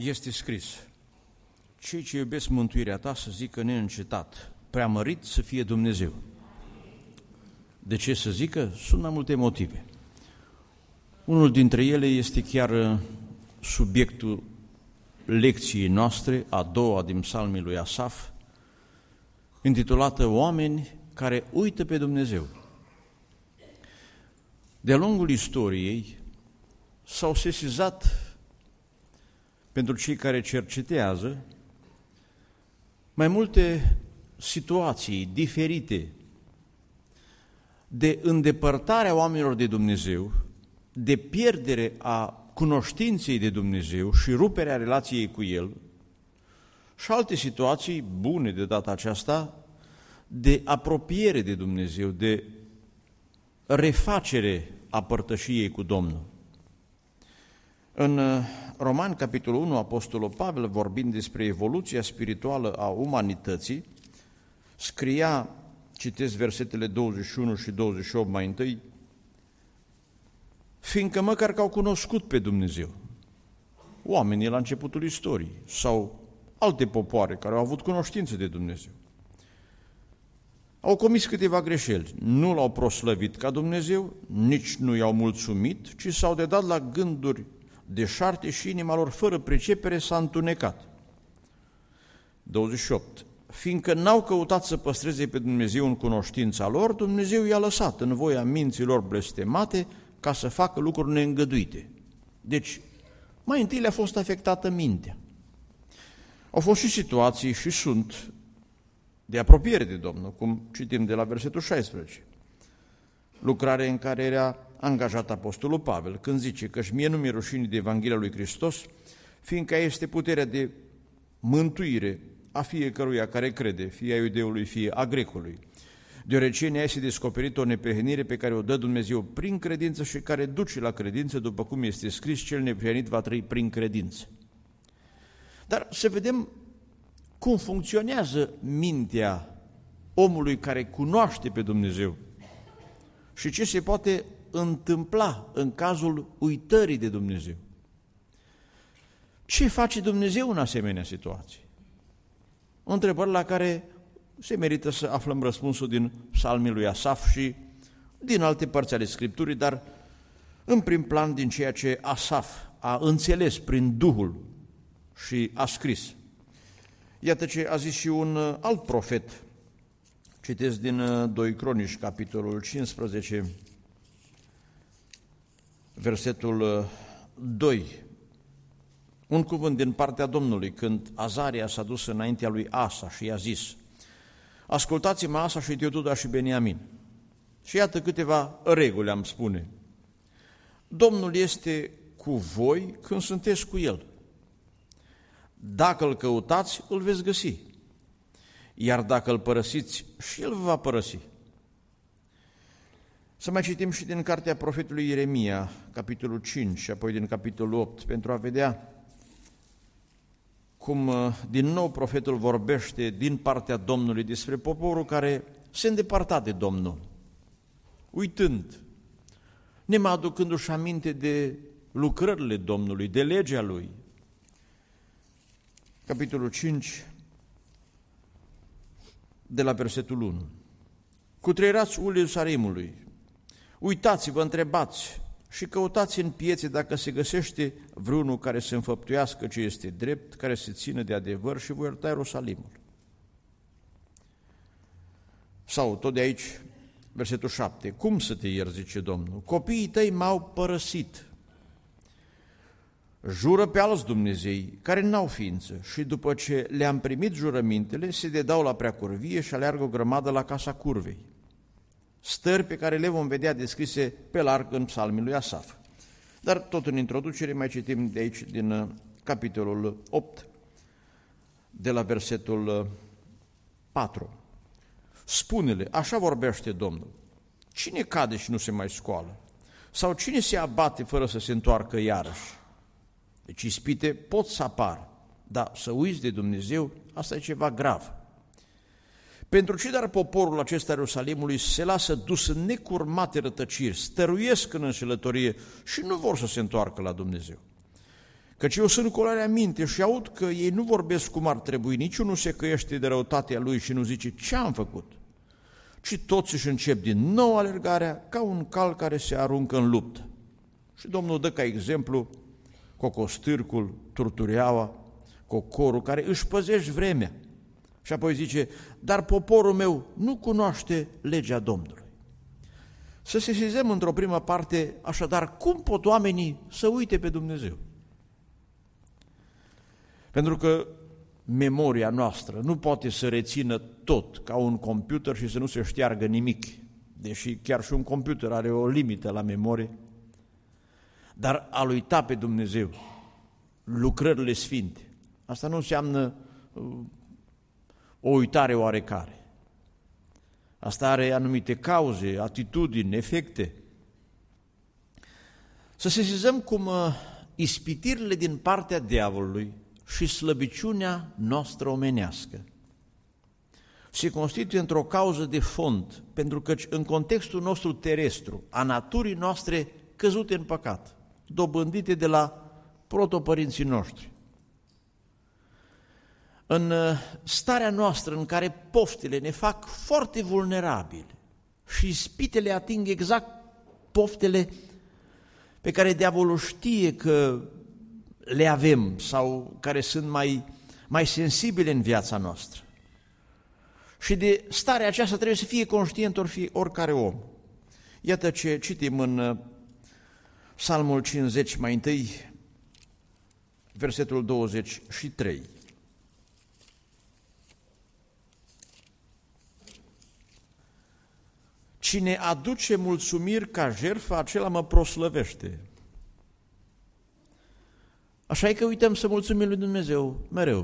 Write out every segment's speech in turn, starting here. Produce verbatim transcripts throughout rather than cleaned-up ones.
Este scris: cei ce iubesc mântuirea ta să zică neîncetat, preamărit să fie Dumnezeu. De ce să zică? Sunt mai multe motive. Unul dintre ele este chiar subiectul lecției noastre, a doua din psalmii lui Asaf, intitulată Oameni care uită pe Dumnezeu. De-a lungul istoriei s-au sesizat, pentru cei care cercetează, mai multe situații diferite de îndepărtarea oamenilor de Dumnezeu, de pierdere a cunoștinței de Dumnezeu și ruperea relației cu El, și alte situații bune de data aceasta de apropiere de Dumnezeu, de refacere a părtășiei cu Domnul. În Romani, capitolul unu, Apostolul Pavel, vorbind despre evoluția spirituală a umanității, scria, citesc versetele douăzeci și unu și douăzeci și opt mai întâi: fiindcă măcar că au cunoscut pe Dumnezeu, oamenii la începutul istoriei, sau alte popoare care au avut cunoștință de Dumnezeu, au comis câteva greșeli, nu l-au proslăvit ca Dumnezeu, nici nu i-au mulțumit, ci s-au dedat la gânduri deșarte și inima lor fără pricepere s-a întunecat. douăzeci și opt. Fiindcă n-au căutat să păstreze pe Dumnezeu în cunoștința lor, Dumnezeu i-a lăsat în voia minților blestemate ca să facă lucruri neîngăduite. Deci, mai întâi le-a fost afectată mintea. Au fost și situații și sunt de apropiere de Domnul, cum citim de la versetul șaisprezece. Lucrare în care era angajat Apostolul Pavel, când zice: că-și mie nu mi-e rușine de Evanghelia lui Hristos, fiindcă este puterea de mântuire a fiecăruia care crede, fie a iudeului, fie a grecului. Deoarece ne este descoperit o neprihănire pe care o dă Dumnezeu prin credință și care duce la credință, după cum este scris: cel neprihănit va trăi prin credință. Dar să vedem cum funcționează mintea omului care cunoaște pe Dumnezeu și ce se poate întâmpla în cazul uitării de Dumnezeu. Ce face Dumnezeu în asemenea situații? O întrebare la care se merită să aflăm răspunsul din psalmii lui Asaf și din alte părți ale Scripturii, dar în prim plan din ceea ce Asaf a înțeles prin Duhul și a scris. Iată ce a zis și un alt profet. Citesc din doi Cronici, capitolul cincisprezece, versetul doi. Un cuvânt din partea Domnului, când Azaria s-a dus înaintea lui Asa și i-a zis: ascultați-mă, Asa și Teoduda și Beniamin. Și iată câteva reguli, am spune. Domnul este cu voi când sunteți cu El. Dacă îl căutați, îl veți găsi. Iar dacă îl părăsiți, și el vă va părăsi. Să mai citim și din cartea profetului Ieremia, capitolul cinci, și apoi din capitolul opt, pentru a vedea cum din nou profetul vorbește din partea Domnului despre poporul care se îndepărta de Domnul, uitând, nemai aducându-și aminte de lucrările Domnului, de legea Lui. Capitolul cinci, de la versetul unu. Cutreierați ul Ierusalimului, uitați-vă, întrebați și căutați în piețe dacă se găsește vreunul care să înfăptuiască ce este drept, care se țină de adevăr, și voi ierta Ierusalimul. Sau, tot de aici, versetul șapte. Cum să te ierți, zice Domnul? Copiii tăi m-au părăsit. Jură pe alți Dumnezei care n-au ființă și după ce le-am primit jurămintele, se dedau la preacurvie și aleargă o grămadă la casa curvei. Stări pe care le vom vedea descrise pe larg în psalmii lui Asaf. Dar tot în introducere mai citim de aici din capitolul opt, de la versetul patru. Spune-le, așa vorbește Domnul: cine cade și nu se mai scoală? Sau cine se abate fără să se întoarcă iarăși? Deci ispite pot să apară, dar să uiți de Dumnezeu, asta e ceva grav. Pentru ce dar poporul acesta Ierusalimului se lasă dus în necurmate rătăciri, stăruiesc în înșelătorie și nu vor să se întoarcă la Dumnezeu? Căci eu sunt cu luarea minte și aud că ei nu vorbesc cum ar trebui, niciunul se căiește de răutatea lui și nu zice ce am făcut, ci toți își încep din nou alergarea ca un cal care se aruncă în luptă. Și Domnul dă ca exemplu cocostârcul, turtureaua, cocorul, care își păzești vremea. Și apoi zice, dar poporul meu nu cunoaște legea Domnului. Să sesizăm într-o primă parte, așadar, cum pot oamenii să uite pe Dumnezeu? Pentru că memoria noastră nu poate să rețină tot ca un computer și să nu se șteargă nimic, deși chiar și un computer are o limită la memorie, dar a uita pe Dumnezeu, lucrările sfinte, asta nu înseamnă o uitare oarecare. Asta are anumite cauze, atitudini, efecte. Să sesizăm cum ispitirile din partea diavolului și slăbiciunea noastră omenească se constituie într-o cauză de fond, pentru că în contextul nostru terestru, a naturii noastre căzute în păcat, dobândite de la protopărinții noștri, în starea noastră în care poftele ne fac foarte vulnerabili și ispitele ating exact poftele pe care diavolul știe că le avem sau care sunt mai, mai sensibile în viața noastră. Și de starea aceasta trebuie să fie conștient or fi oricare om. Iată ce citim în Psalmul cincizeci, mai întâi, versetul douăzeci și trei. Cine aduce mulțumiri ca jertfă, acela mă proslăvește. Așa e că uităm să mulțumim lui Dumnezeu mereu.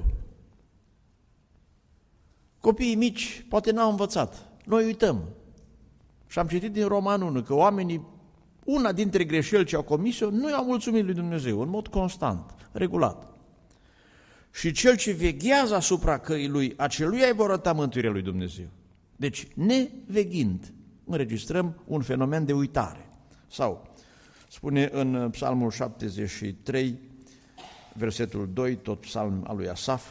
Copiii mici poate n-au învățat, noi uităm. Și am citit din Roman unu că oamenii, una dintre greșeli ce au comis-o, nu i-au mulțumit lui Dumnezeu, în mod constant, regulat. Și cel ce veghează asupra căii lui, aceluia îi vor arăta mântuirea lui Dumnezeu. Deci, neveghind, înregistrăm un fenomen de uitare. Sau, spune în Psalmul șaptezeci și trei, versetul doi, tot psalm al lui Asaf,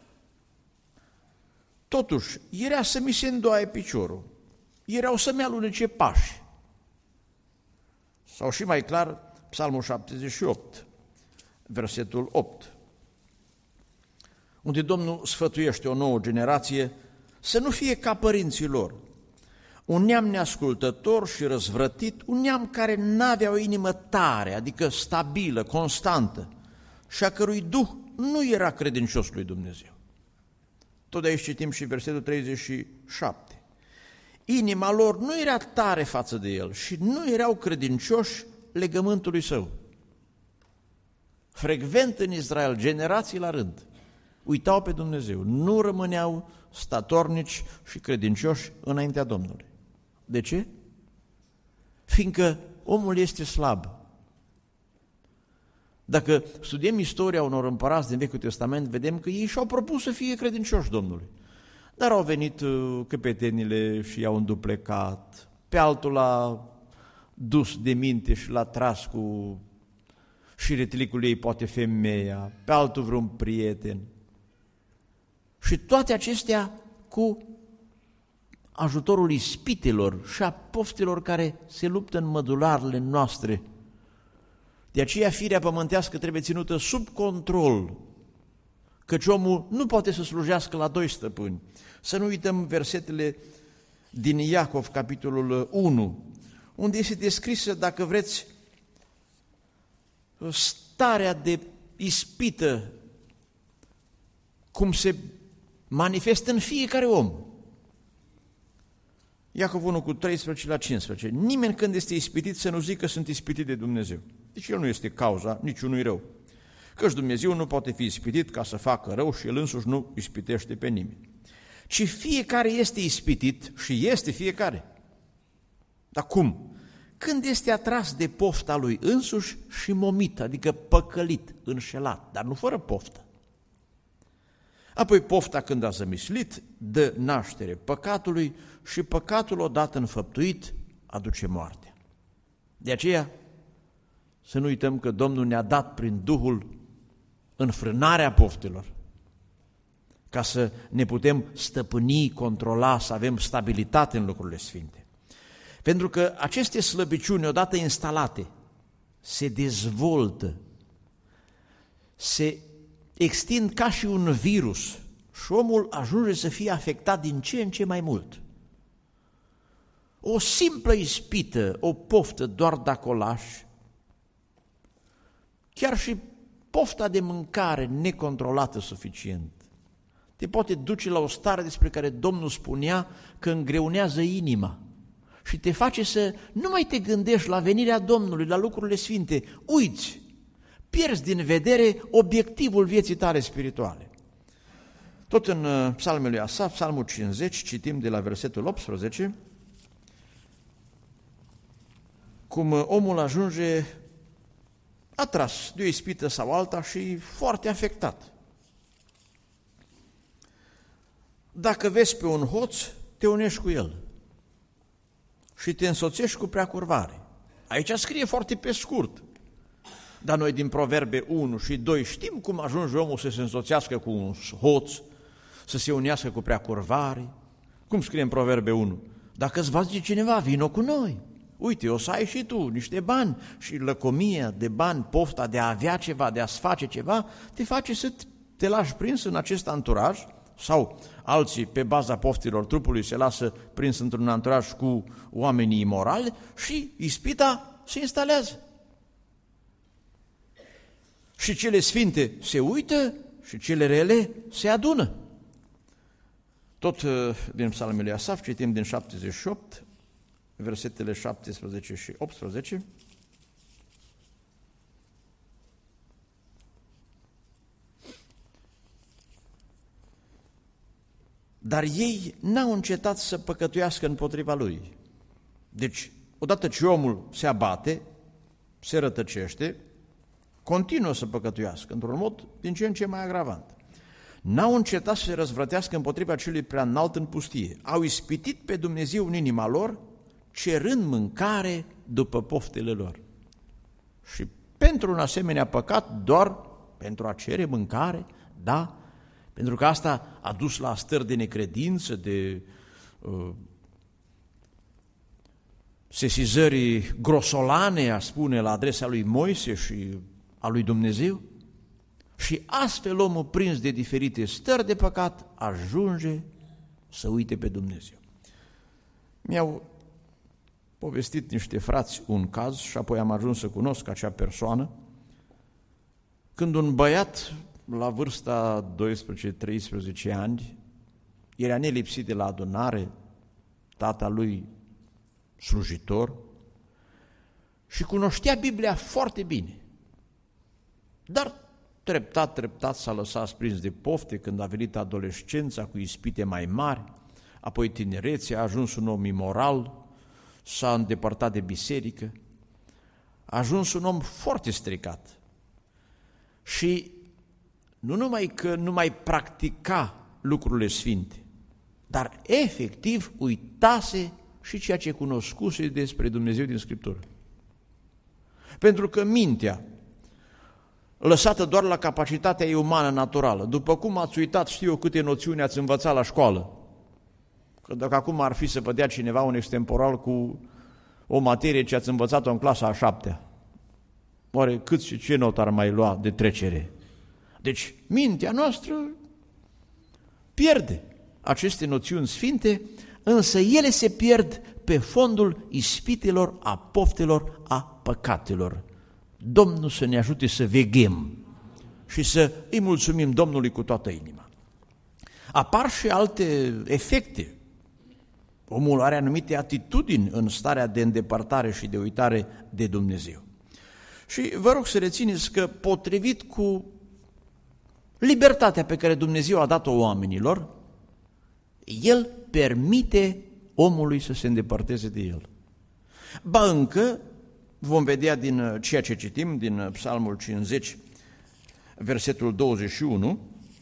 totuși, era să mi se îndoaie piciorul, erau să-mi alunece pași. Sau și mai clar, Psalmul șaptezeci și opt, versetul opt, unde Domnul sfătuiește o nouă generație să nu fie ca părinții lor, un neam neascultător și răzvrătit, un neam care n-avea o inimă tare, adică stabilă, constantă, și a cărui duh nu era credincios lui Dumnezeu. Tot de aici citim și versetul treizeci și șapte. Inima lor nu era tare față de el și nu erau credincioși legământului său. Frecvent în Israel, generații la rând, uitau pe Dumnezeu, nu rămâneau statornici și credincioși înaintea Domnului. De ce? Fiindcă omul este slab. Dacă studiem istoria unor împărați din Vechiul Testament, vedem că ei și-au propus să fie credincioși Domnului. Dar au venit căpetenile și i-au înduplecat, pe altul l-a dus de minte și l-a tras cu șiretlicul ei, poate femeia, pe altul vreun prieten. Și toate acestea cu ajutorul ispitelor și a poftelor care se luptă în mădularele noastre. De aceea firea pământească trebuie ținută sub control, căci omul nu poate să slujească la doi stăpâni. Să nu uităm versetele din Iacov, capitolul unu, unde este descrisă, dacă vreți, starea de ispită, cum se manifestă în fiecare om. Iacov unu cu treisprezece la cincisprezece. Nimeni când este ispitit să nu zică că sunt ispitit de Dumnezeu. Deci el nu este cauza niciunui rău. Căci Dumnezeu nu poate fi ispitit ca să facă rău și el însuși nu ispitește pe nimeni. Ci fiecare este ispitit și este fiecare. Dar cum? Când este atras de pofta lui însuși și momit, adică păcălit, înșelat, dar nu fără poftă. Apoi pofta, când a zămislit, dă naștere păcatului și păcatul odată înfăptuit aduce moartea. De aceea să nu uităm că Domnul ne-a dat prin Duhul înfrânarea poftelor, ca să ne putem stăpâni, controla, să avem stabilitate în lucrurile sfinte. Pentru că aceste slăbiciuni, odată instalate, se dezvoltă, se extind ca și un virus și omul ajunge să fie afectat din ce în ce mai mult. O simplă ispită, o poftă doar de acolaș, chiar și pofta de mâncare necontrolată suficient, te poate duce la o stare despre care Domnul spunea că îngreunează inima și te face să nu mai te gândești la venirea Domnului, la lucrurile sfinte, uiți, pierzi din vedere obiectivul vieții tale spirituale. Tot în Psalmul lui Asaf, Psalmul cincizeci, citim de la versetul optsprezece, cum omul ajunge atras de o ispită sau alta și foarte afectat. Dacă vezi pe un hoț, te unești cu el și te însoțești cu preacurvare. Aici scrie foarte pe scurt, dar noi din Proverbe unu și doi știm cum ajunge omul să se însoțească cu un hoț, să se unească cu preacurvare. Cum scrie în Proverbe unu? Dacă îți va zice cineva, vino cu noi. Uite, o să ai și tu niște bani și lăcomia de bani, pofta de a avea ceva, de a-ți face ceva, te face să te lași prins în acest anturaj, sau alții pe baza poftilor trupului se lasă prins într-un anturaj cu oamenii imorali și ispita se instalează. Și cele sfinte se uită și cele rele se adună. Tot din Psalmul lui Asaf citim din șaptezeci și opt, versetele șaptesprezece și optsprezece. Dar ei n-au încetat să păcătuiască împotriva lui. Deci, odată ce omul se abate, se rătăcește, continuă să păcătuiască, într-un mod din ce în ce mai agravant. N-au încetat să se răzvrătească împotriva celui prea înalt în pustie. Au ispitit pe Dumnezeu în inima lor, cerând mâncare după poftele lor. Și pentru un asemenea păcat, doar pentru a cere mâncare, da, pentru că asta a dus la stări de necredință, de uh, sesizări grosolane, aș spune, la adresa lui Moise și a lui Dumnezeu. Și astfel omul, prins de diferite stări de păcat, ajunge să uite pe Dumnezeu. Mi-au povestit niște frați un caz și apoi am ajuns să cunosc acea persoană, când un băiat la vârsta doisprezece treisprezece ani era nelipsit de la adunare, tata lui slujitor, și cunoștea Biblia foarte bine, dar treptat, treptat s-a lăsat prins de pofte când a venit adolescența cu ispite mai mari, apoi tinerețea, a ajuns un om imoral, s-a îndepărtat de biserică, a ajuns un om foarte stricat și nu numai că nu mai practica lucrurile sfinte, dar efectiv uitase și ceea ce cunoscuse despre Dumnezeu din Scriptură. Pentru că mintea, lăsată doar la capacitatea ei umană naturală, după cum ați uitat, știu eu câte noțiuni ați învățat la școală, că dacă acum ar fi să vă dea cineva un extemporal cu o materie ce ați învățat-o în clasa a șaptea, oare cât și ce not ar mai lua de trecere? Deci mintea noastră pierde aceste noțiuni sfinte, însă ele se pierd pe fondul ispitelor, a poftelor, a păcatelor. Domnul să ne ajute să veghem și să îi mulțumim Domnului cu toată inima. Apar și alte efecte. Omul are anumite atitudini în starea de îndepărtare și de uitare de Dumnezeu. Și vă rog să rețineți că, potrivit cu libertatea pe care Dumnezeu a dat-o oamenilor, El permite omului să se îndepărteze de El. Ba încă, vom vedea din ceea ce citim, din Psalmul cincizeci, versetul douăzeci și unu,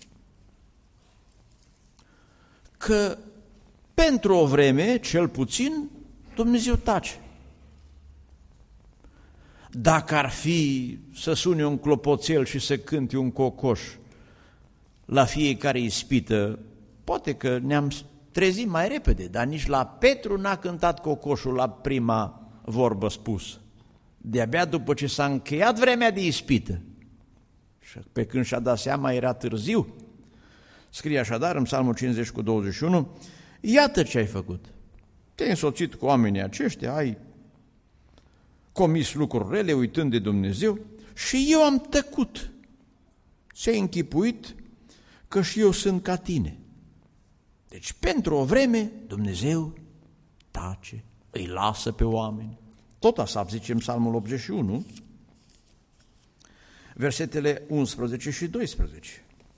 că pentru o vreme, cel puțin, Dumnezeu tace. dacă ar fi să sune un clopoțel și să cânte un cocoș la fiecare ispită, poate că ne-am trezit mai repede, dar nici la Petru n-a cântat cocoșul la prima vorbă spusă. De-abia după ce s-a încheiat vremea de ispită și pe când și-a dat seama era târziu. Scrie așadar în Psalmul cincizeci cu douăzeci și unu, iată ce ai făcut. Te-ai însoțit cu oamenii aceștia, ai comis lucruri rele uitând de Dumnezeu și eu am tăcut. Ți-ai închipuit că și eu sunt ca tine. Deci pentru o vreme Dumnezeu tace, îi lasă pe oameni. Tot asta zice în Psalmul optzeci și unu, versetele unsprezece și doisprezece.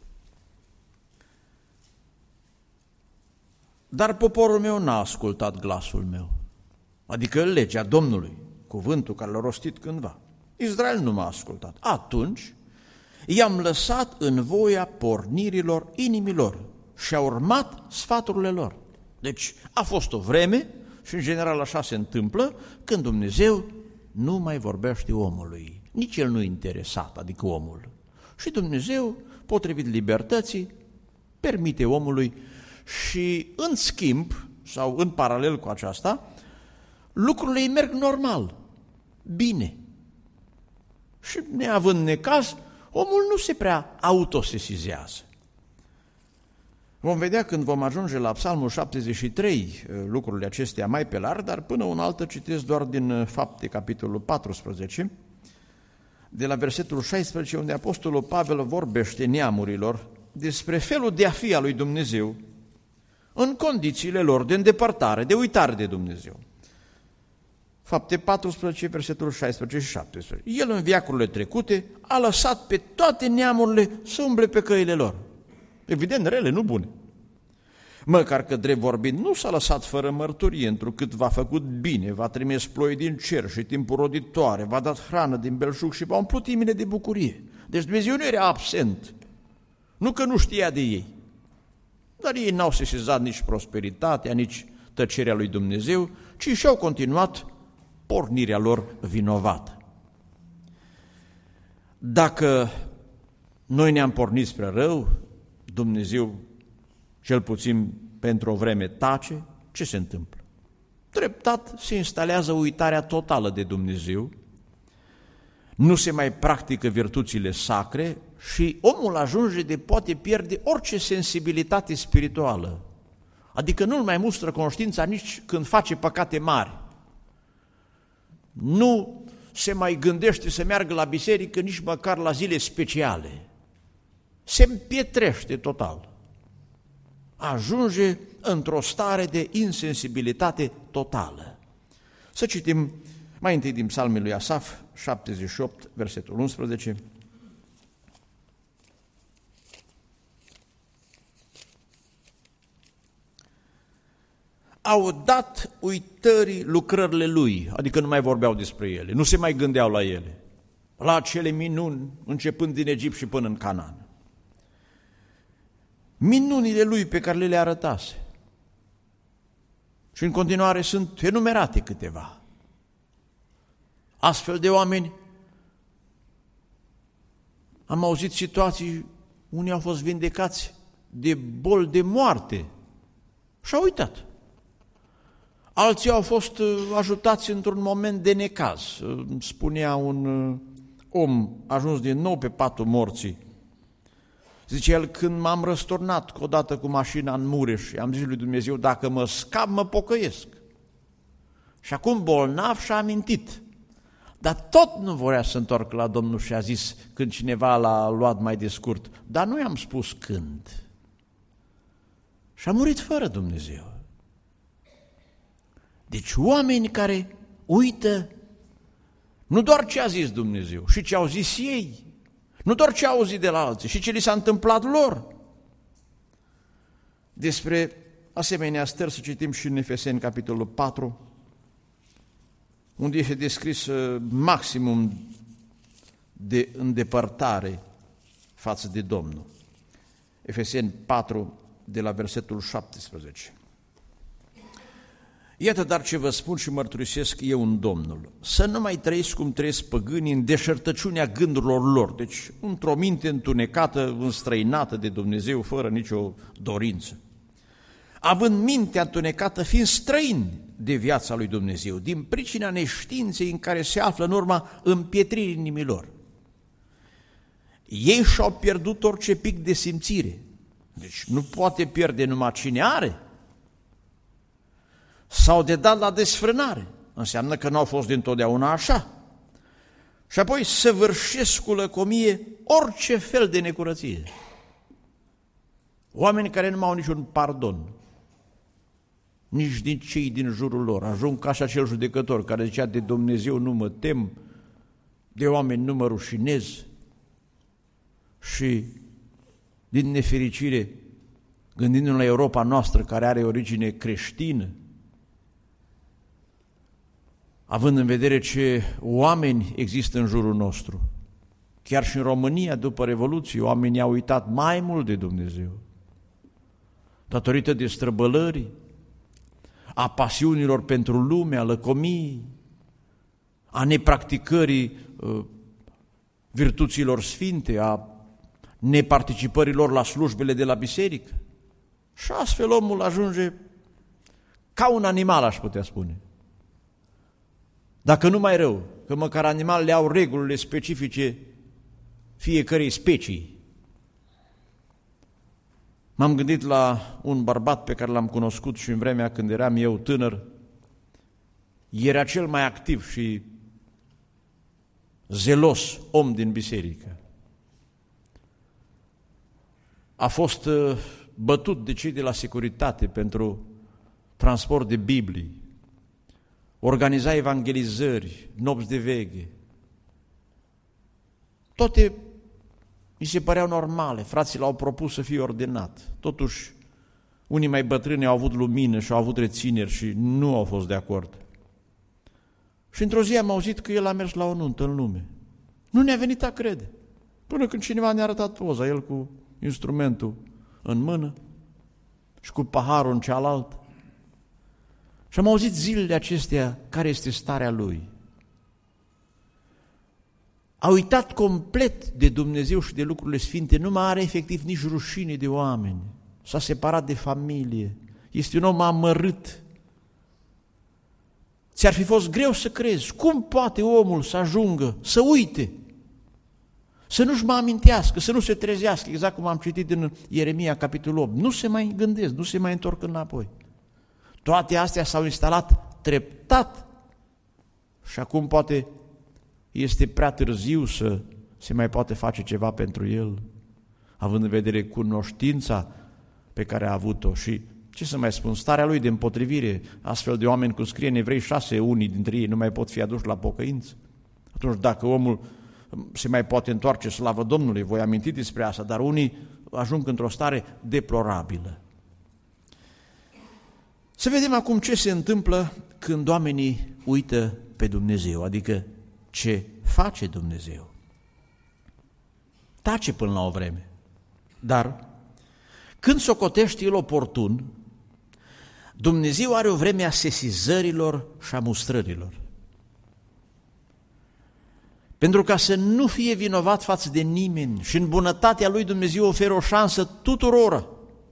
Dar poporul meu n-a ascultat glasul meu, adică legea Domnului, cuvântul care l-a rostit cândva. Israel nu m-a ascultat. Atunci i-am lăsat în voia pornirilor inimilor și a urmat sfaturile lor. Deci a fost o vreme, și în general așa se întâmplă, când Dumnezeu nu mai vorbește omului. Nici el nu e interesat, adică omul. Și Dumnezeu, potrivit libertății, permite omului și în schimb, sau în paralel cu aceasta, lucrurile îi merg normal, bine. Și neavând necaz, omul nu se prea autosesizează. Vom vedea când vom ajunge la Psalmul șaptezeci și trei lucrurile acestea mai pe larg, dar până un altă citesc doar din Fapte, capitolul paisprezece, de la versetul șaisprezece, unde Apostolul Pavel vorbește neamurilor despre felul de a fi al lui Dumnezeu în condițiile lor de îndepărtare, de uitare de Dumnezeu. Fapte paisprezece, versetul șaisprezece și șaptesprezece. El în veacurile trecute a lăsat pe toate neamurile să umble pe căile lor. Evident, rele, nu bune. Măcar că, drept vorbind, nu s-a lăsat fără mărturie, întrucât v-a făcut bine, v-a trimis ploi din cer și timpuri roditoare, v-a dat hrană din belșug și v-a umplut inimile de bucurie. Deci Dumnezeu nu era absent, nu că nu știa de ei, dar ei n-au sesizat nici prosperitatea, nici tăcerea lui Dumnezeu, ci și-au continuat pornirea lor vinovată. Dacă noi ne-am pornit spre rău, Dumnezeu, cel puțin pentru o vreme, tace, ce se întâmplă? Treptat se instalează uitarea totală de Dumnezeu, nu se mai practică virtuțile sacre și omul ajunge de poate pierde orice sensibilitate spirituală, adică nu-l mai mustră conștiința nici când face păcate mari. Nu se mai gândește să meargă la biserică nici măcar la zile speciale. Se împietrește total. Ajunge într-o stare de insensibilitate totală. Să citim mai întâi din Psalmul lui Asaf, șaptezeci și opt, versetul unsprezece. Au dat uitării lucrările lui, adică nu mai vorbeau despre ele, nu se mai gândeau la ele, la acele minuni începând din Egipt și până în Canaan. Minunile lui pe care le le arătase. Și în continuare sunt enumerate câteva. Astfel de oameni, am auzit situații, unii au fost vindecați de boli de moarte și au uitat. Alții au fost ajutați într-un moment de necaz. Spunea un om ajuns din nou pe patul morții. Zice el, când m-am răsturnat odată cu mașina în Mureș și am zis lui Dumnezeu, dacă mă scap, mă pocăiesc. Și acum bolnav și-a amintit. Dar tot nu voia să întorc la Domnul și a zis, când cineva l-a luat mai de scurt, dar nu i-am spus când. Și a murit fără Dumnezeu. Deci oameni care uită nu doar ce a zis Dumnezeu, și ce au zis ei, nu doar ce au auzit de la alții, și ce li s-a întâmplat lor. Despre asemenea stări să citim și în Efeseni, capitolul patru, unde este descris maximum de îndepărtare față de Domnul. Efeseni patru, de la versetul șaptesprezece. Iată dar ce vă spun și mărturisesc eu în Domnul, să nu mai trăiți cum trăiesc păgânii în deșertăciunea gândurilor lor, deci într-o minte întunecată, înstrăinată de Dumnezeu, fără nicio dorință. Având mintea întunecată, fiind străini de viața lui Dumnezeu, din pricina neștiinței în care se află în urma împietririi inimilor. Ei și-au pierdut orice pic de simțire, deci nu poate pierde numai cine are. S-au dedat la desfrânare, înseamnă că nu au fost dintotdeauna așa. Și apoi săvârșesc cu lăcomie orice fel de necurăție. Oameni care nu mai au niciun pardon, nici din cei din jurul lor. Ajung ca și acel judecător care zicea: de Dumnezeu nu mă tem, de oameni nu mă rușinez. Și din nefericire, gândindu-ne la Europa noastră, care are origine creștină, având în vedere ce oameni există în jurul nostru, chiar și în România, după Revoluție, oamenii au uitat mai mult de Dumnezeu, datorită destrăbălării, a pasiunilor pentru lume, a lăcomiei, a nepracticării uh, virtuților sfinte, a neparticipărilor la slujbele de la biserică. Și astfel omul ajunge ca un animal, aș putea spune. Dacă nu mai rău, că măcar animalele au regulile specifice fiecărei specii. M-am gândit la un bărbat pe care l-am cunoscut și în vremea când eram eu tânăr. Era cel mai activ și zelos om din biserică. A fost bătut de cei de la securitate pentru transport de Biblii, organiza evangelizări, nopți de veghe. Toate mi se păreau normale, frații l-au propus să fie ordinat. Totuși, unii mai bătrâni au avut lumină și au avut rețineri și nu au fost de acord. Și într-o zi am auzit că el a mers la o nuntă în lume. Nu ne-a venit a crede, până când cineva ne-a arătat poza, el cu instrumentul în mână și cu paharul în cealaltă. Și am auzit zilele acestea care este starea lui. A uitat complet de Dumnezeu și de lucrurile sfinte, nu mai are efectiv nici rușine de oameni, s-a separat de familie, este un om amărât. Ți-ar fi fost greu să crezi, cum poate omul să ajungă, să uite, să nu-și mai amintească, să nu se trezească, exact cum am citit în Ieremia, capitolul opt, nu se mai gândesc, nu se mai întorc înapoi. Toate astea s-au instalat treptat și acum poate este prea târziu să se mai poate face ceva pentru el, având în vedere cunoștința pe care a avut-o și, ce să mai spun, starea lui de împotrivire, astfel de oameni, cum scrie în Evrei șase, unii dintre ei nu mai pot fi aduși la pocăință. Atunci, dacă omul se mai poate întoarce, slavă Domnului, voi aminti despre asta, dar unii ajung într-o stare deplorabilă. Să vedem acum ce se întâmplă când oamenii uită pe Dumnezeu, adică ce face Dumnezeu. Tace până la o vreme, dar când socotește El oportun, Dumnezeu are o vreme a sesizărilor și a mustrărilor. Pentru ca să nu fie vinovat față de nimeni și în bunătatea Lui Dumnezeu oferă o șansă tuturora.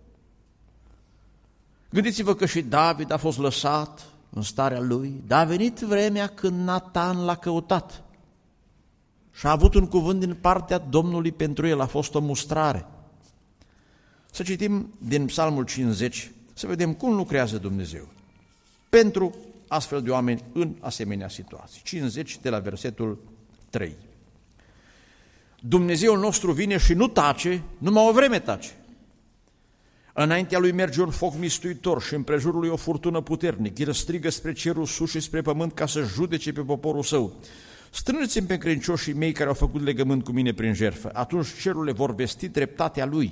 Gândiți-vă că și David a fost lăsat în starea lui, dar a venit vremea când Natan l-a căutat și a avut un cuvânt din partea Domnului pentru el, a fost o mustrare. Să citim din Psalmul cincizeci, să vedem cum lucrează Dumnezeu pentru astfel de oameni în asemenea situații. cincizeci de la versetul trei. Dumnezeul nostru vine și nu tace, numai o vreme tace. Înaintea lui merge un foc mistuitor și împrejurul lui o furtună puternică. El strigă spre cerul sus și spre pământ ca să judece pe poporul său. Strângeți-mi pe credincioșii mei care au făcut legământ cu mine prin jertfă. Atunci cerurile vor vesti dreptatea lui.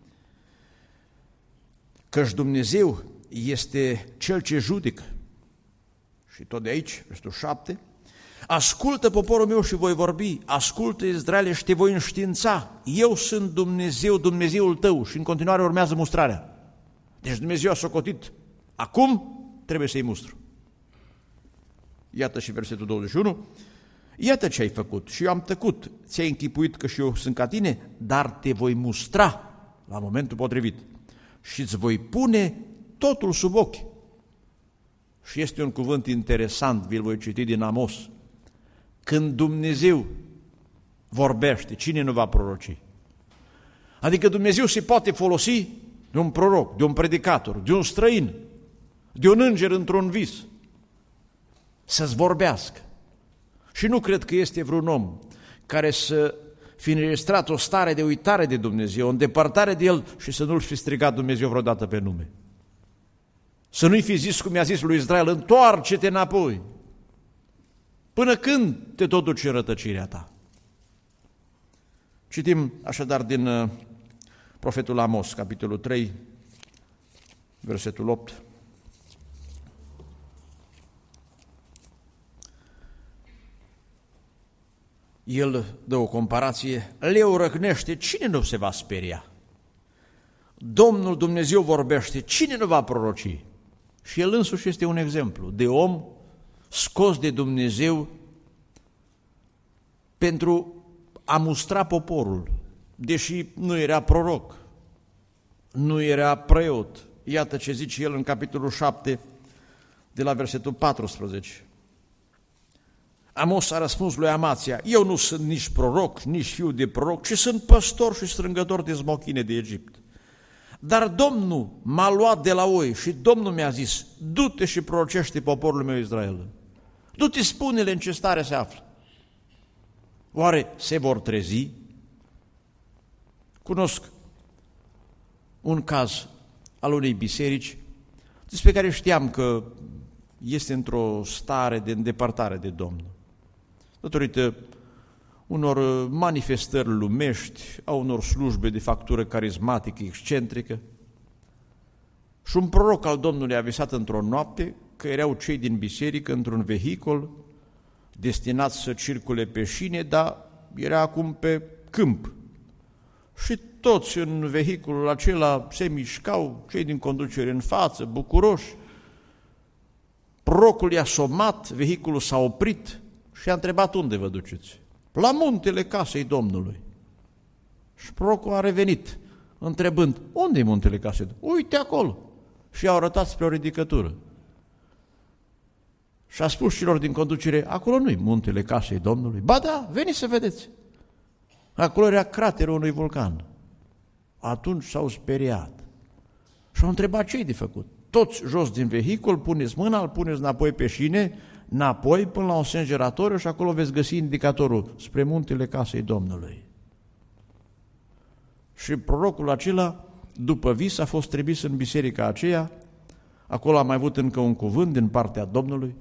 Căci Dumnezeu este Cel ce judecă. Și tot de aici, versetul șapte, ascultă poporul meu și voi vorbi, ascultă Israele și te voi înștiința. Eu sunt Dumnezeu, Dumnezeul tău. Și în continuare urmează mustrarea. Deci Dumnezeu a socotit. Acum trebuie să-i mustru. Iată și versetul douăzeci și unu. Iată ce ai făcut și eu am tăcut, ți-ai închipuit că și eu sunt ca tine, dar te voi mustra la momentul potrivit și îți voi pune totul sub ochi. Și este un cuvânt interesant, vi-l voi citi din Amos. Când Dumnezeu vorbește, cine nu va proroci? Adică Dumnezeu se poate folosi de un proroc, de un predicator, de un străin, de un înger într-un vis, să-ți vorbească. Și nu cred că este vreun om care să fi înregistrat o stare de uitare de Dumnezeu, o îndepărtare de El și să nu-L fi strigat Dumnezeu vreodată pe nume. Să nu-i fi zis cum i-a zis lui Israel, întoarce-te înapoi. Până când te tot duci în rătăcirea ta? Citim așadar din uh, profetul Amos, capitolul trei, versetul opt. El dă o comparație, leu răcnește, cine nu se va speria? Domnul Dumnezeu vorbește, cine nu va proroci? Și el însuși este un exemplu de om scos de Dumnezeu pentru a mustra poporul, deși nu era proroc, nu era preot. Iată ce zice el în capitolul șapte, de la versetul paisprezece. Amos a răspuns lui Amația, eu nu sunt nici proroc, nici fiu de proroc, ci sunt păstor și strângător de smochine de Egipt. Dar Domnul m-a luat de la oi și Domnul mi-a zis, du-te și prorocește poporul meu Israel. Du-te, spune-le în ce stare se află. Oare se vor trezi? Cunosc un caz al unei biserici despre care știam că este într-o stare de îndepărtare de Domnul, datorită unor manifestări lumești, a unor slujbe de factură carismatică, excentrică. Și un proroc al Domnului a visat într-o noapte că erau cei din biserică într-un vehicul destinat să circule pe șine, dar era acum pe câmp. Și toți în vehiculul acela se mișcau, cei din conducere în față, bucuroși. Prorocul i-a somat, vehiculul s-a oprit și a întrebat, unde vă duceți? La muntele casei Domnului. Și prorocul a revenit, întrebând, unde e muntele casei Domnului? Uite acolo. Și i-au arătat spre o ridicătură. Și a spus celor din conducere, acolo nu-i muntele casei Domnului. Ba da, veniți să vedeți. Acolo era craterul unui vulcan. Atunci s-au speriat. Și au întrebat ce-i de făcut. Toți jos din vehicul, puneți mâna, îl puneți înapoi pe șine, înapoi până la un sângeratoriu și acolo veți găsi indicatorul spre muntele casei Domnului. Și prorocul acela, după vis, a fost trimis în biserica aceea, acolo a mai avut încă un cuvânt din partea Domnului.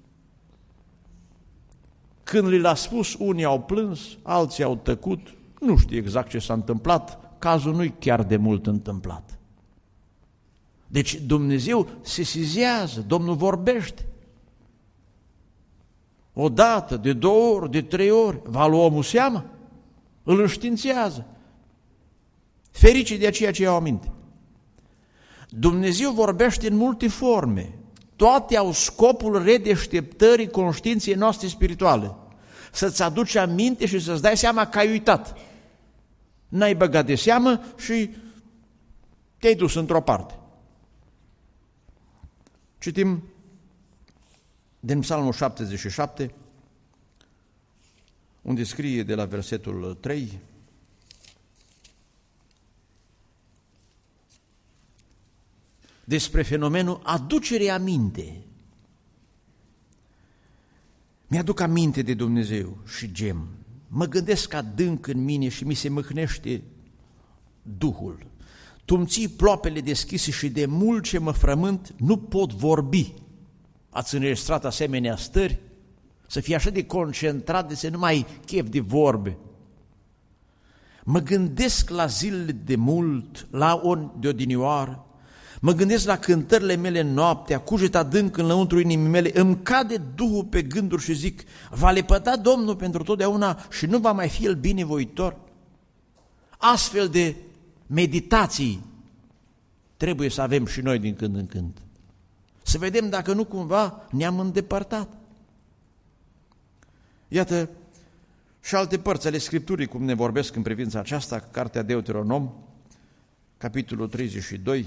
Când li l-a spus, unii au plâns, alții au tăcut, nu știu exact ce s-a întâmplat, cazul nu-i chiar de mult întâmplat. Deci Dumnezeu se sizează, Domnul vorbește. O dată, de două ori, de trei ori, va lua omul seama, îl înștiințează. Fericii de aceia ce iau aminte. Dumnezeu vorbește în multe forme, toate au scopul redeșteptării conștiinței noastre spirituale, să-ți aduci aminte și să-ți dai seama că ai uitat. N-ai băgat de seamă și te-ai dus într-o parte. Citim din Psalmul șaptezeci și șapte, unde scrie de la versetul trei, despre fenomenul aducerii aminte. Mi-aduc aminte de Dumnezeu și gem. Mă gândesc adânc în mine și mi se mâhnește Duhul. Tu-mi ții ploapele deschise și de mult ce mă frământ nu pot vorbi. Ați înregistrat asemenea stări? Să fii așa de concentrat de să nu mai ai chef de vorbe. Mă gândesc la zilele de mult, la on de odinioară, mă gândesc la cântările mele noaptea, cuget adânc în lăuntru inimii mele, îmi cade Duhul pe gânduri și zic, va lepăda Domnul pentru totdeauna și nu va mai fi El binevoitor? Astfel de meditații trebuie să avem și noi din când în când. Să vedem dacă nu cumva ne-am îndepărtat. Iată și alte părți ale Scripturii, cum ne vorbesc în privința aceasta, Cartea Deuteronom, capitolul treizeci și doi.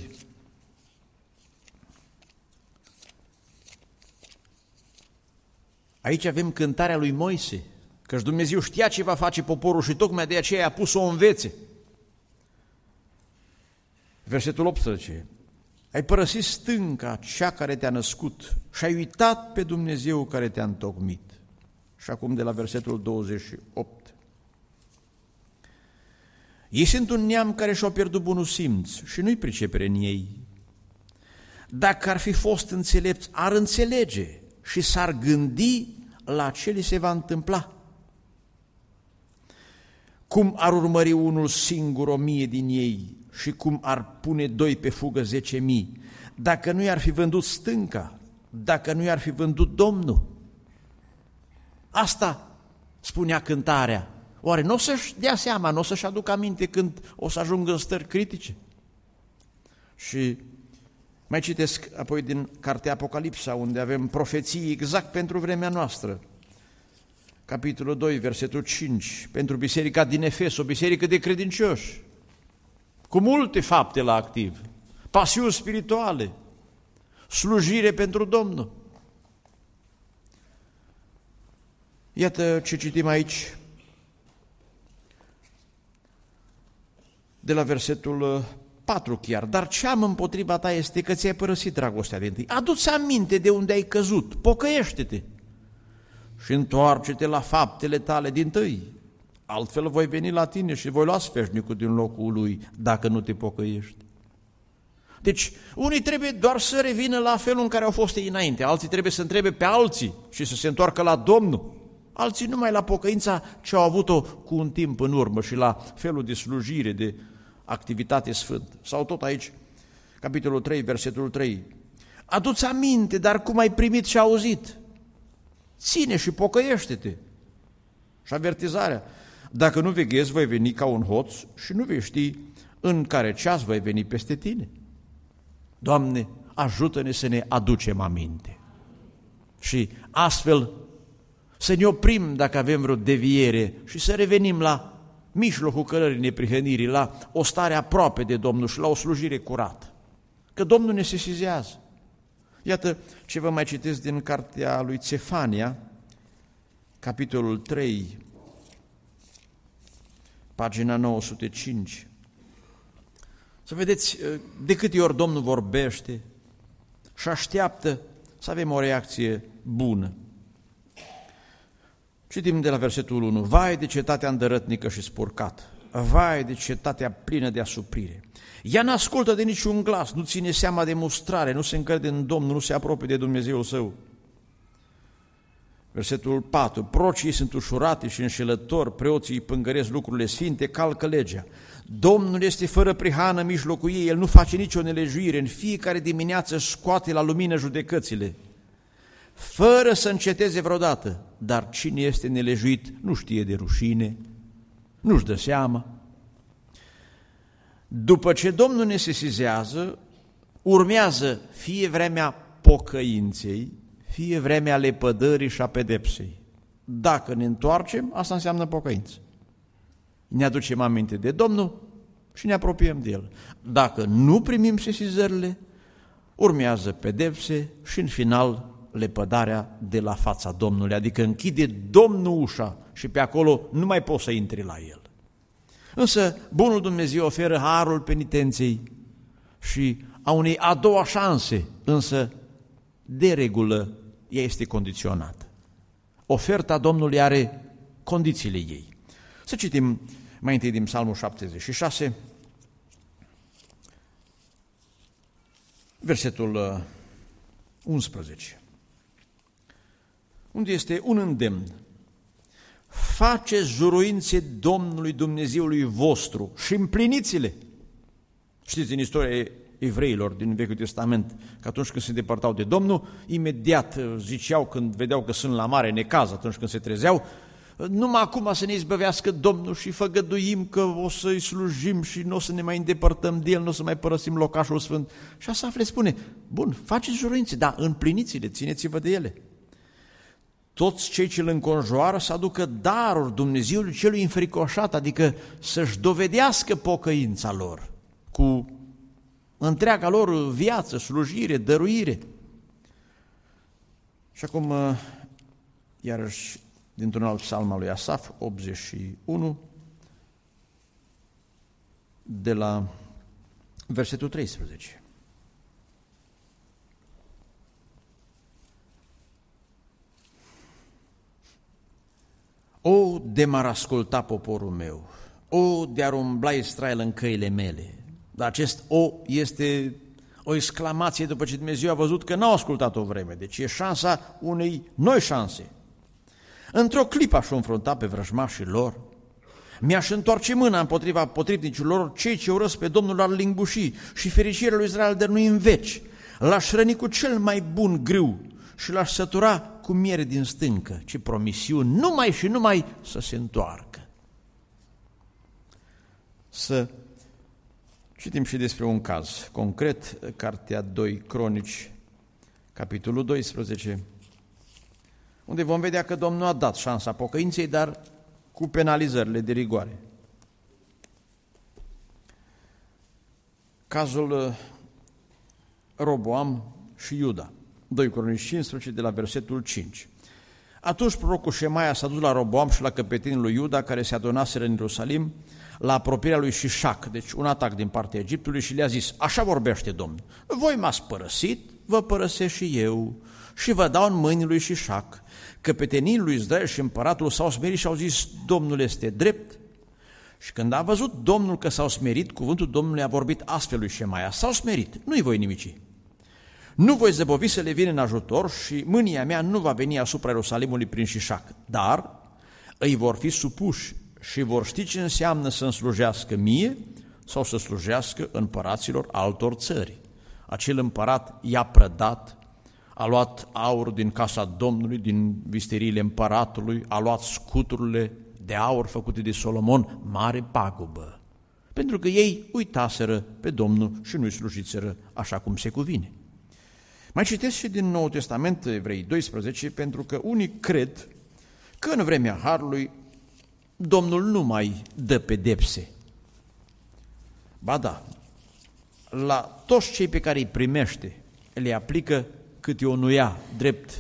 Aici avem cântarea lui Moise, căci Dumnezeu știa ce va face poporul și tocmai de aceea a pus să o învețe. Versetul optsprezece. Ai părăsit stânca, cea care te-a născut, și ai uitat pe Dumnezeu care te-a întocmit. Și acum de la versetul douăzeci și opt. Ei sunt un neam care și-au pierdut bunul simț și nu-i pricepere în ei. Dacă ar fi fost înțelepți, ar înțelege și s-ar gândi la ce li se va întâmpla. Cum ar urmări unul singur o mie din ei și cum ar pune doi pe fugă zece mii, dacă nu i-ar fi vândut stânca, dacă nu i-ar fi vândut Domnul. Asta spunea cântarea. Oare nu o să-și dea seama, nu o să-și aducă aminte când o să ajungă în stări critice? Și mai citesc apoi din Cartea Apocalipsa, unde avem profeții exact pentru vremea noastră. Capitolul doi, versetul cinci, pentru biserica din Efes, o biserică de credincioși, cu multe fapte la activ, pasiuni spirituale, slujire pentru Domnul. Iată ce citim aici, de la versetul patru chiar. Dar ce am împotriva ta este că ți-ai părăsit dragostea de întâi. Adu-ți aminte de unde ai căzut, pocăiește-te și întoarce-te la faptele tale dintâi. Altfel voi veni la tine și voi lua sfeșnicul din locul lui dacă nu te pocăiești. Deci, unii trebuie doar să revină la felul în care au fost ei înainte, alții trebuie să întrebe pe alții și să se întoarcă la Domnul, alții numai la pocăința ce au avut-o cu un timp în urmă și la felul de slujire, de activitate sfântă. Sau tot aici, capitolul trei, versetul trei. Adu-ți aminte, dar cum ai primit și auzit, ține și pocăiește-te. Și avertizarea, dacă nu veghezi, voi veni ca un hoț și nu vei ști în care ceas voi veni peste tine. Doamne, ajută-ne să ne aducem aminte și astfel să ne oprim dacă avem vreo deviere și să revenim la mijlocul cărării neprihănirii, la o stare aproape de Domnul și la o slujire curată. Că Domnul ne sesizează. Iată ce vă mai citesc din cartea lui Țefania, capitolul trei, pagina nouă sute cinci. Să vedeți de câte ori Domnul vorbește și așteaptă să avem o reacție bună. Citim de la versetul unu. Vai de cetatea îndărătnică și spurcată, vai de cetatea plină de asuprire. Ea n-ascultă de niciun glas, nu ține seama de mustrare, nu se încrede în Domnul, nu se apropie de Dumnezeul său. Versetul patru. Procii sunt ușurate și înșelători, preoții îi pângăresc lucrurile sfinte, calcă legea. Domnul este fără prihană în mijlocul ei, El nu face nicio nelejuire, în fiecare dimineață scoate la lumină judecățile, fără să înceteze vreodată, dar cine este nelejuit nu știe de rușine, nu-și dă seama. După ce Domnul ne sesizează, urmează fie vremea pocăinței, fie vremea lepădării și a pedepsei. Dacă ne întoarcem, asta înseamnă pocăință. Ne aducem aminte de Domnul și ne apropiem de El. Dacă nu primim sesizările, urmează pedepse și în final lepădarea de la fața Domnului, adică închide Domnul ușa și pe acolo nu mai poți să intri la El. Însă bunul Dumnezeu oferă harul penitenței și a unei a doua șanse, însă de regulă ea este condiționată. Oferta Domnului are condițiile ei. Să citim mai întâi din Psalmul șaptezeci și șase, versetul unsprezece, unde este un îndemn. Faceți juruințe Domnului Dumnezeului vostru și împliniți-le. Știți din istoria evreilor din Vechiul Testament că atunci când se depărtau de Domnul, imediat ziceau când vedeau că sunt la mare necaz, atunci când se trezeau, numai acum să ne izbăvească Domnul și făgăduim că o să-i slujim și nu o să ne mai îndepărtăm de El, nu o să mai părăsim locașul sfânt. Și Asaf le spune, bun, faceți juruințe, dar împliniți-le, țineți-vă de ele. toți cei ce îl înconjoară să aducă daruri Dumnezeului celui înfricoșat, adică să-și dovedească pocăința lor cu întreaga lor viață, slujire, dăruire. Și acum, iarăși, dintr-un alt psalm al lui Asaf, optzeci și unu, de la versetul treisprezece. O, de m-ar asculta poporul meu, o, de-ar umbla Israel în căile mele. Dar acest o este o exclamație după ce Dumnezeu a văzut că n-au ascultat o vreme, deci e șansa unei noi șanse. Într-o clipă aș înfrunta pe vrăjmașii lor, mi-aș întoarce mâna împotriva potrivnicilor lor, cei ce urăsc pe Domnul ar linguși și fericirea lui Israel dărnui în veci. L-aș răni cu cel mai bun grâu și l-aș sătura cu miere din stâncă, ce promisiuni, numai și numai să se întoarcă. Să citim și despre un caz concret, cartea doi Cronici, capitolul doisprezece, unde vom vedea că Domnul a dat șansa pocăinței, dar cu penalizările de rigoare. Cazul Roboam și Iuda, doi Cronici cincisprezece, de la versetul cinci. Atunci prorocul Șemaia s-a dus la Roboam și la căpetenii lui Iuda, care se adunaseră în Ierusalim, la apropierea lui Șișac, deci un atac din partea Egiptului, și le-a zis: așa vorbește Domnul, voi m-ați părăsit, vă părăsesc și eu și vă dau în mâinile lui Șișac. Căpetenii lui Israel și împăratul s-au smerit și au zis: Domnul este drept. Și când a văzut Domnul că s-au smerit, cuvântul Domnului a vorbit astfel lui Șemaia: s-au smerit, nu-i voi nimici. Nu voi zăbovi să le vin în ajutor și mânia mea nu va veni asupra Ierusalimului prin Șișac, dar îi vor fi supuși și vor ști ce înseamnă să-mi slujească mie sau să slujească împăraților altor țări. Acel împărat i-a prădat, a luat aur din casa Domnului, din visteriile împăratului, a luat scuturile de aur făcute de Solomon, mare pagubă, pentru că ei uitaseră pe Domnul și nu-i slujiseră așa cum se cuvine. Mai citesc și din Noul Testament, Evrei doisprezece, pentru că unii cred că în vremea Harului Domnul nu mai dă pedepse. Ba da, la toți cei pe care îi primește le aplică câte o nuia drept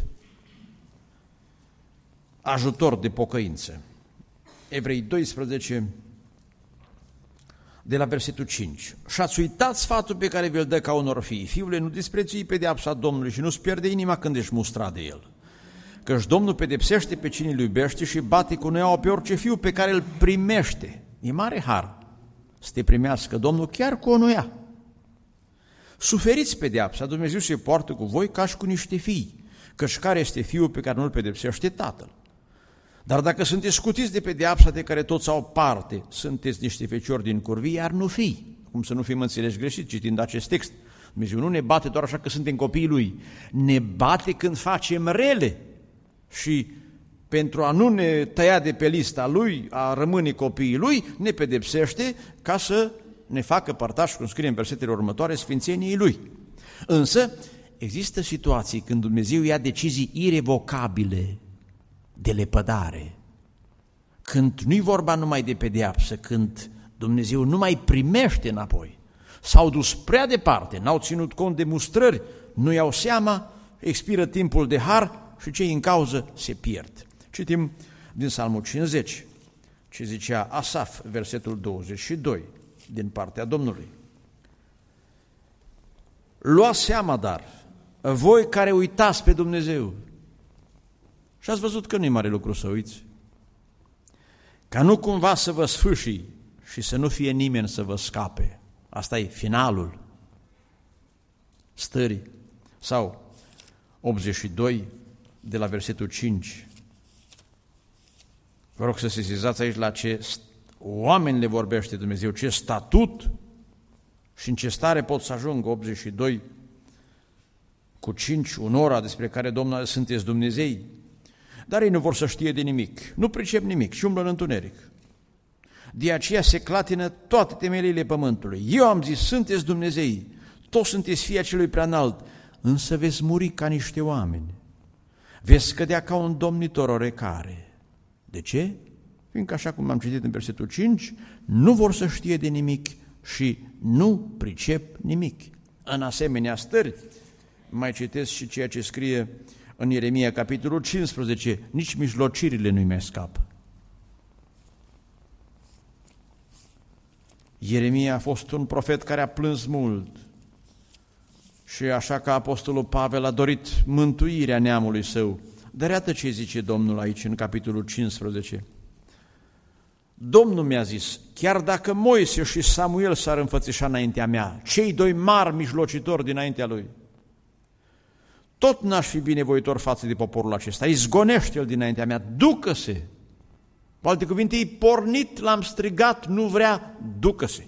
ajutor de pocăință. Evrei doisprezece, de la versetul cinci. Și-ați uitat sfatul pe care vi-l dă ca unor fii. Fiule, nu disprețui pedeapsa Domnului și nu-ți pierde inima când ești mustrat de el. Căci Domnul pedepsește pe cine îl iubește și bate cu nuiaua pe orice fiu pe care îl primește. E mare har să te primească Domnul chiar cu o nuia. Suferiți pedeapsa, Dumnezeu se poartă cu voi ca și cu niște fii, căci care este fiul pe care nu-l pedepsește tatăl? Dar dacă sunteți scutiți de pedeapsa de care toți au parte, sunteți niște feciori din curvii, iar nu fii. Cum să nu fim înțeleși greșit citind acest text? Dumnezeu nu ne bate doar așa că suntem copiii Lui, ne bate când facem rele și pentru a nu ne tăia de pe lista Lui, a rămâne copiii Lui, ne pedepsește ca să ne facă părtași, cum scrie în versetele următoare, sfințeniei Lui. Însă există situații când Dumnezeu ia decizii irevocabile de lepădare, când nu-i vorba numai de pedeapsă, când Dumnezeu nu mai primește înapoi, s-au dus prea departe, n-au ținut cont de mustrări, nu iau seama, expiră timpul de har și cei în cauză se pierd. Citim din Psalmul cincizeci, ce zicea Asaf, versetul douăzeci și doi, din partea Domnului. Luați seama, dar, voi care uitați pe Dumnezeu, și ați văzut că nu-i mare lucru să uiți, ca nu cumva să vă sfâșii și să nu fie nimeni să vă scape. Asta e finalul stării. Sau optzeci și doi, de la versetul cinci. Vă rog să sesizați aici la ce oameni le vorbește Dumnezeu, ce statut și în ce stare pot să ajungă. Optzeci și doi cu cinci, unora despre care Domnul sunteți Dumnezei, dar ei nu vor să știe de nimic, nu pricep nimic și umblă în întuneric. De aceea se clatină toate temeliile pământului. Eu am zis, sunteți Dumnezei, toți sunteți fii acelui preanalt, însă veți muri ca niște oameni. veți scădea ca un domnitor orecare. De ce? Fiindcă, așa cum am citit în versetul cinci, nu vor să știe de nimic și nu pricep nimic. În asemenea stări, mai citesc și ceea ce scrie în Ieremia, capitolul cincisprezece, nici mijlocirile nu-i mai scapă. Ieremia a fost un profet care a plâns mult și așa că apostolul Pavel a dorit mântuirea neamului său. Dar iată ce zice Domnul aici în capitolul cincisprezece. Domnul mi-a zis, chiar dacă Moise și Samuel s-ar înfățișa înaintea mea, cei doi mari mijlocitori dinaintea lui, tot n-aș fi binevoitor față de poporul acesta, izgonește-l dinaintea mea, ducă-se. Cu alte cuvinte, e pornit, l-am strigat, nu vrea, ducă-se.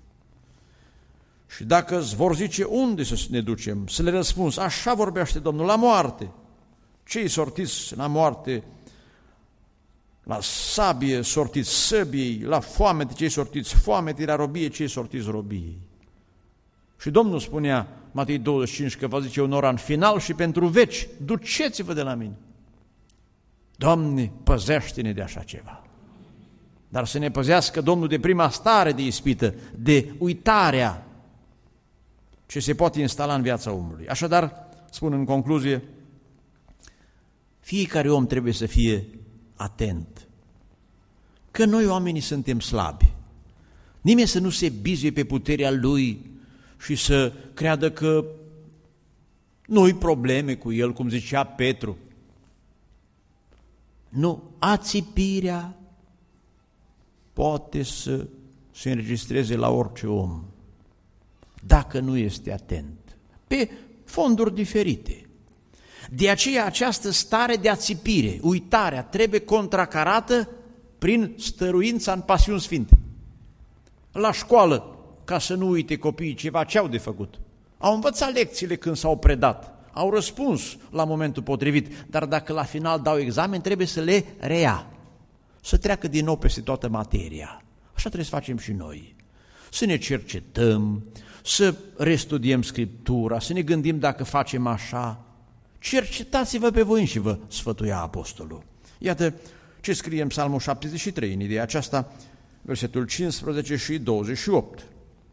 Și dacă îți vor zice unde să ne ducem, să le răspunzi, așa vorbește Domnul, la moarte. Cei sortiți la moarte, la sabie sortiți săbiei, la foamete cei sortiți foamete, la robie cei sortiți robiei. Și Domnul spunea, Matei douăzeci și cinci, că vă zice un ora în final și pentru veci, duceți-vă de la mine. Doamne, păzește-ne de așa ceva. Dar să ne păzească Domnul de prima stare de ispită, de uitarea ce se poate instala în viața omului. Așadar, spun în concluzie, fiecare om trebuie să fie atent, că noi oamenii suntem slabi. Nimeni să nu se bizuie pe puterea lui și să creadă că nu-i probleme cu el, cum zicea Petru. Nu, ațipirea poate să se înregistreze la orice om, dacă nu este atent, pe fonduri diferite. De aceea această stare de ațipire, uitarea, trebuie contracarată prin stăruința în pasiuni sfinte. La școală, ca să nu uite copiii ceva, ce au de făcut? Au învățat lecțiile când s-au predat, au răspuns la momentul potrivit, dar dacă la final dau examen, trebuie să le reia, să treacă din nou peste toată materia. Așa trebuie să facem și noi, să ne cercetăm, să restudiem Scriptura, să ne gândim dacă facem așa. Cercetați-vă pe voi înși vă, sfătuia apostolul. Iată ce scrie în Psalmul șaptezeci și trei, în ideea aceasta, versetul cincisprezece și douăzeci și opt.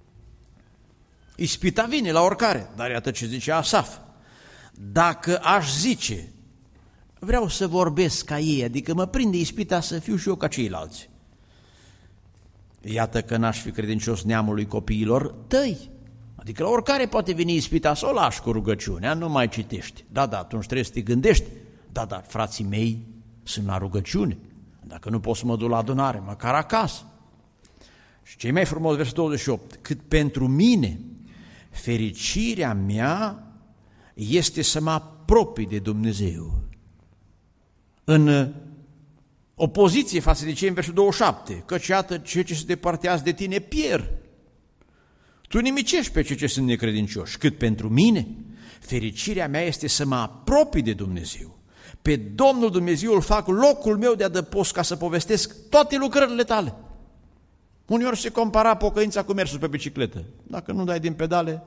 Ispita vine la oricare, dar iată ce zice Asaf. Dacă aș zice, vreau să vorbesc ca ei, adică mă prinde ispita să fiu și eu ca ceilalți. Iată că n-aș fi credincios neamului copiilor tăi. Adică la oricare poate veni ispita să o lași cu rugăciunea, nu mai citești. Da, da, atunci trebuie să te gândești. Da, da, frații mei sunt la rugăciune. Dacă nu pot să mă duc la adunare, măcar acasă. Și ce mai frumos, versetul douăzeci și opt, cât pentru mine fericirea mea este să mă apropii de Dumnezeu. În opoziție față de cei în versetul douăzeci și șapte, căci iată cei ce se depărtează de tine pierd. Tu nimicești pe cei ce sunt necredincioși, cât pentru mine fericirea mea este să mă apropii de Dumnezeu. Pe Domnul Dumnezeu îl fac locul meu de adăpost ca să povestesc toate lucrările tale. Uneori se compara pocăința cu mersul pe bicicletă. Dacă nu dai din pedale,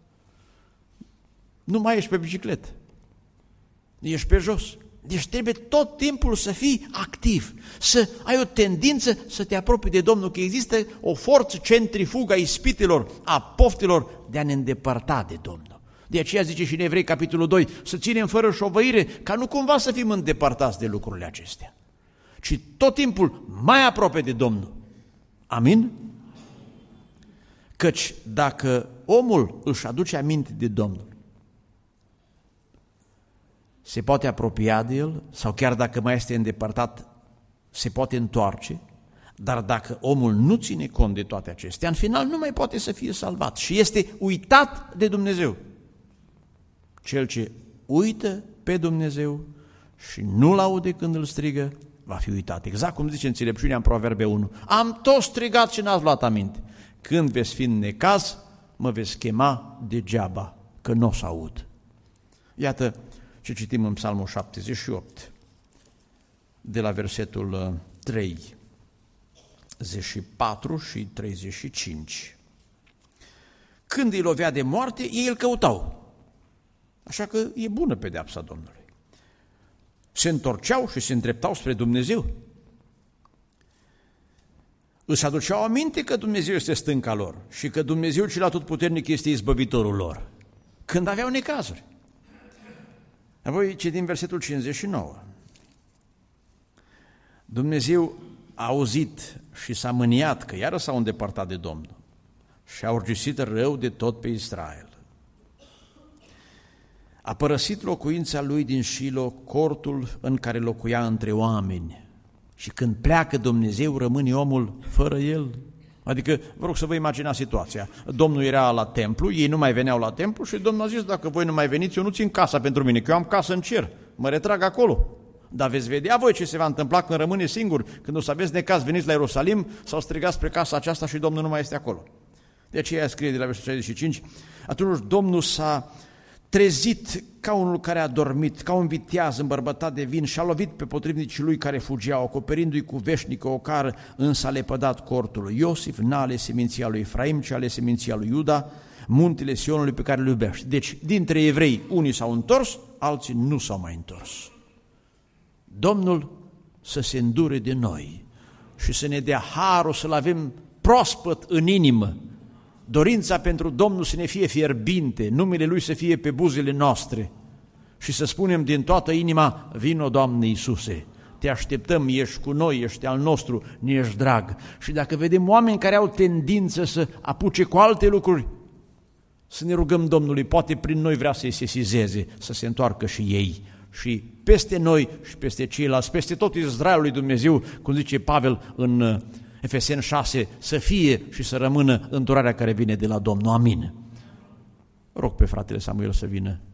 nu mai ești pe bicicletă, ești pe jos. Deci trebuie tot timpul să fii activ, să ai o tendință să te apropii de Domnul, că există o forță centrifugă a ispitelor, a poftelor de a ne îndepărta de Domnul. De aceea zice și în Evrei, capitolul doi, să ținem fără șovăire, ca nu cumva să fim îndepărtați de lucrurile acestea, ci tot timpul mai aproape de Domnul. Amin? Căci dacă omul își aduce aminte de Domnul, se poate apropia de el, sau chiar dacă mai este îndepărtat, se poate întoarce, dar dacă omul nu ține cont de toate acestea, în final nu mai poate să fie salvat și este uitat de Dumnezeu. Cel ce uită pe Dumnezeu și nu-L aude când îl strigă, va fi uitat. Exact cum zice înțelepciunea în Proverbe unu. Am tot strigat și n-ați luat aminte. Când veți fi în necaz, mă veți chema degeaba, că nu o să aud. Iată ce citim în Psalmul șaptezeci și opt, de la versetul treizeci și patru și treizeci și cinci. Când îi lovea de moarte, ei îl căutau. Așa că e bună pedeapsa Domnului. Se întorceau și se îndreptau spre Dumnezeu. Își aduceau aminte că Dumnezeu este stânca lor și că Dumnezeu cel atotputernic este izbăvitorul lor, când aveau necazuri. Apoi citim versetul cincizeci și nouă. Dumnezeu a auzit și s-a mâniat că iară s-au îndepărtat de Domnul și a urgisit rău de tot pe Israel. A părăsit locuința lui din Șilo, cortul în care locuia între oameni. Și când pleacă Dumnezeu, rămâne omul fără el. Adică, vă rog să vă imaginați situația. Domnul era la templu, ei nu mai veneau la templu și Domnul a zis, dacă voi nu mai veniți, eu nu țin casa pentru mine, că eu am casă în cer, mă retrag acolo. Dar veți vedea voi ce se va întâmpla când rămâne singur, când o să aveți necaz, veniți la Ierusalim sau strigați spre casa aceasta și Domnul nu mai este acolo. De aceea scrie de la versetul șaizeci și cinci, atunci Domnul s-a trezit ca unul care a dormit, ca un viteaz îmbărbătat de vin și a lovit pe potrivnicii lui care fugeau, acoperindu-i cu veșnică ocară, însă a lepădat cortul lui Iosif, n-a ales seminția lui Efraim, ci a ales seminția lui Iuda, muntele Sionului pe care îl iubește. Deci, dintre evrei, unii s-au întors, alții nu s-au mai întors. Domnul să se îndure de noi și să ne dea harul să-L avem proaspăt în inimă, dorința pentru Domnul să ne fie fierbinte, numele Lui să fie pe buzele noastre și să spunem din toată inima, vino, Doamne Iisuse, te așteptăm, ești cu noi, ești al nostru, ne ești drag. Și dacă vedem oameni care au tendință să apuce cu alte lucruri, să ne rugăm Domnului, poate prin noi vrea să-i sesizeze, să se întoarcă și ei. Și peste noi și peste ceilalți, peste tot Israelul lui Dumnezeu, cum zice Pavel în Efeseni șase, să fie și să rămână îndurarea care vine de la Domnul. Amin. Rog pe fratele Samuel să vină